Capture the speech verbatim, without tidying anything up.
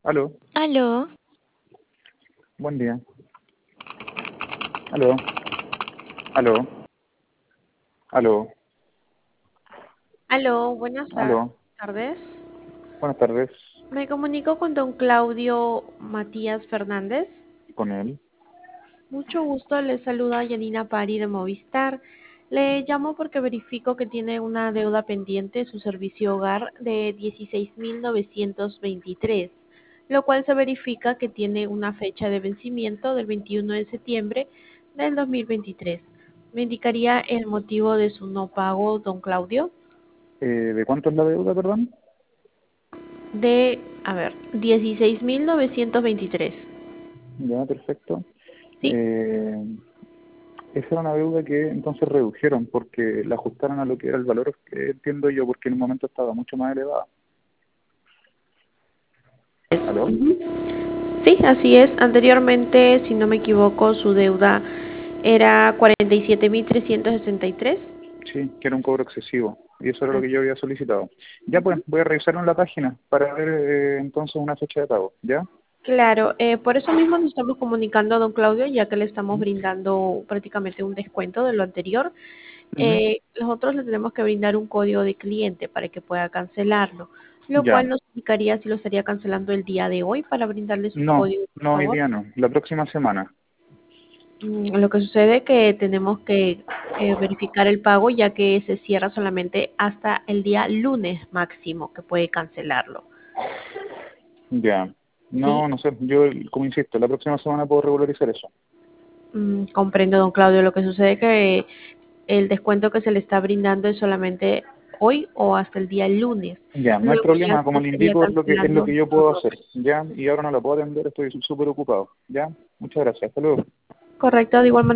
Aló, Aló, buen día. Aló, aló, aló, aló, buenas tar- aló. tardes. Buenas tardes, Me comunico con don Claudio Matías Fernández. con él. Mucho gusto, le saluda Yanina Pari de Movistar. Le llamo porque verifico que tiene una deuda pendiente, su servicio hogar, de dieciséis mil novecientos veintitrés, lo cual se verifica que tiene una fecha de vencimiento del veintiuno de septiembre del dos mil veintitrés. ¿Me indicaría el motivo de su no pago, don Claudio? Eh, ¿de cuánto es la deuda, perdón? De, a ver, dieciséis mil novecientos veintitrés. Ya, perfecto. ¿Sí? Eh, esa era una deuda que entonces redujeron porque la ajustaron a lo que era el valor que entiendo yo, porque en un momento estaba mucho más elevada. Es- ¿Aló? ujú. Sí, así es. Anteriormente, si no me equivoco, su deuda era cuarenta y siete mil trescientos sesenta y tres. Sí, que era un cobro excesivo. Y eso era lo que Así. yo había solicitado. Ya pues, Ujú. voy a revisar en la página para ver eh, entonces una fecha de pago. ¿Ya? Claro, eh, por eso mismo nos estamos comunicando a don Claudio, ya que le estamos Ujú. brindando prácticamente un descuento de lo anterior. Ujú. Eh, nosotros le tenemos que brindar un código de cliente para que pueda cancelarlo, lo cual Ya. nos indicaría si lo estaría cancelando el día de hoy para brindarle su No, código, por no hoy favor. día no. La próxima semana. Mm, Lo que sucede es que tenemos que eh, verificar el pago ya que se cierra solamente hasta el día lunes máximo que puede cancelarlo. Ya. ¿Sí? No, no sé. Yo, como insisto, la próxima semana puedo regularizar eso. Mm, comprendo, don Claudio. Lo que sucede es que el descuento que se le está brindando es solamente hoy o hasta el día lunes. Ya, no hay Luego ya problema. se le Como le estaría indico, es lo que es lo cancelando que yo los puedo hacer. otros. Ya, y ahora no la puedo atender. Estoy súper ocupado. Ya. Muchas gracias. Hasta luego. Correcto, de igual manera.